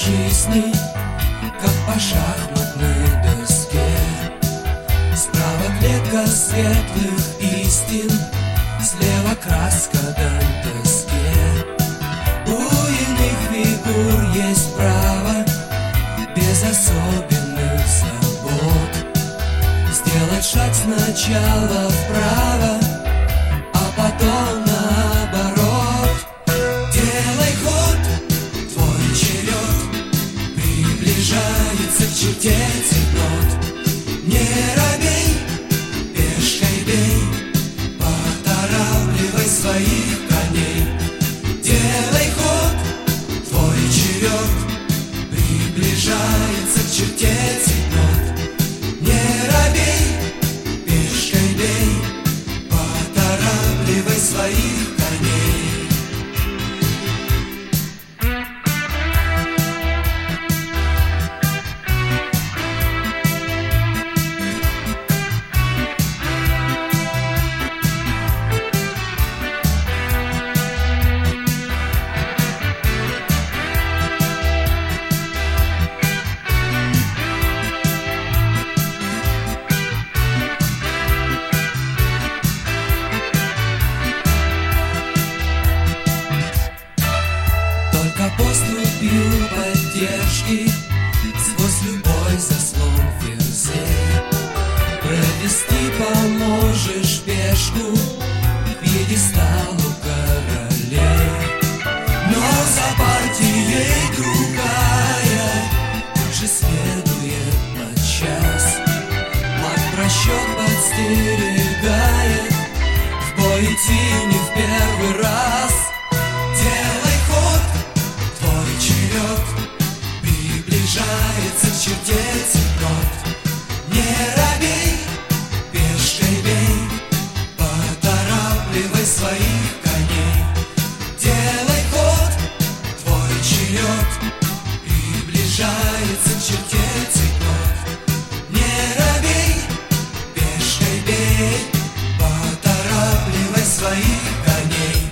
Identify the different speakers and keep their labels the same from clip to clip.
Speaker 1: жизни, как по шахматной доске. Справа клетка светлых истин, слева краска дантеске. У иных фигур есть право без особенных забот сделать шаг сначала вправо, а потом наоборот. Делай ход, твой черед приближается к черте цветнот. Не робей, пешкой бей, поторапливай своих коней. Делай ход, твой черед приближается к черте цветнот. Не робей, пешкой бей, поторапливай своих коней. Поступью поддержки сквозь любой заслон ферзей. Провести поможешь пешку к пьедесталу королей. Но за партией другая уже следует подчас. Маг просчет подстерегает, в бой идти не в первый раз. Делай ход, твой черед приближается к черте цветнот. Не робей, пешкой бей, поторапливай своих коней. Делай ход, твой черед приближается к черте цветнот. Не робей, пешкой бей, поторапливай своих коней.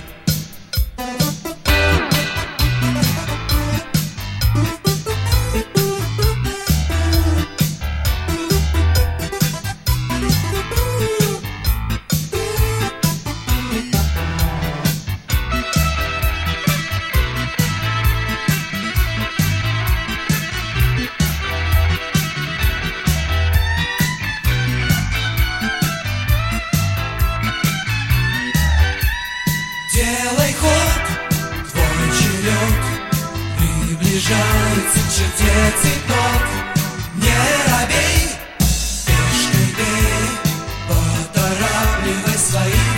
Speaker 1: Делай ход, твой черед приближается к черте цветнот. Не робей, пешкой бей, поторапливай своих